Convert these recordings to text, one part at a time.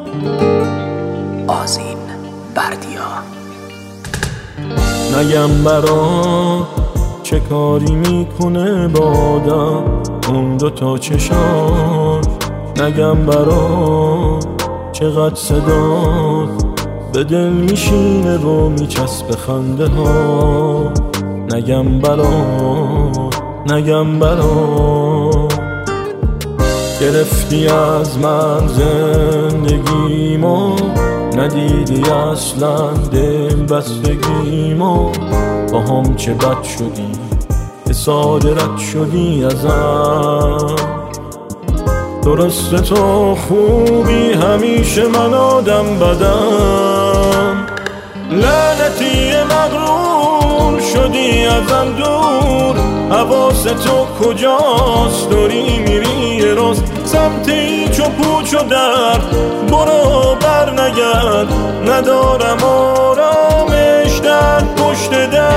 آذین بردیا. نگم برا چه کاری میکنه با آدم اون دوتا چشات، نگم برا چقدر صدات به دل میشینه و میچسبه خنده ها، نگم برا گرفتی از من زندگیمو، ندیدی اصلا دل بستگیمو، با هم چه بد شدی که ساده رد شدی ازم. درسته تو خوبی همیشه من آدم بدم، لعنتی مغرور شدی ازم دور، حواس تو کجاست داری میری یه روز سمت هیچ و پوچ و درد، برو بر نگرد ندارم آرامش در پشت در.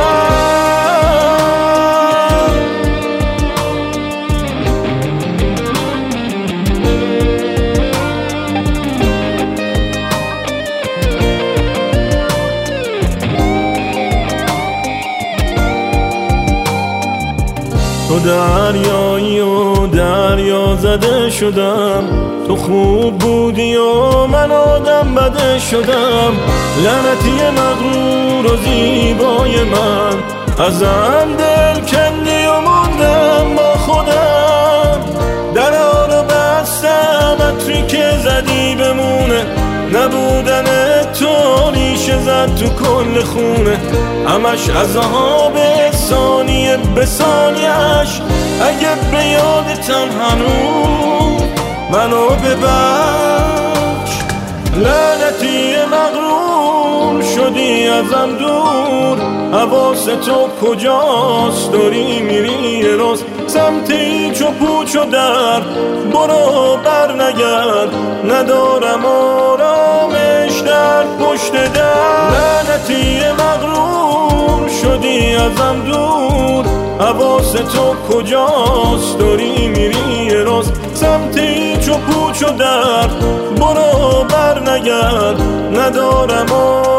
تو دریایی و دریا زده شدم، تو خوب بودی و من آدم بده شدم، لعنتی مغرور و زیبای من ازم دل کندی و موندم با خودم. درا رو بستم عطری که زدی بمونه، نبودن تو ریشه زد تو کل خونه، همش عذاب ثانیه به ثانیه‌اش، اگه به یادتم هنوز منو ببخش. لعنتی مغرور شدی ازم دور، حواس تو کجاست داری میری یه روز سمت هیچ و پوچ و درد، برو بر نگرد ندارم آرامش در پشت در. لعنتی مغرور شدی ازم دور، حواس تو کجاست داری میری یه روز سمت هیچ و پوچ و درد، برو بر نگرد ندارم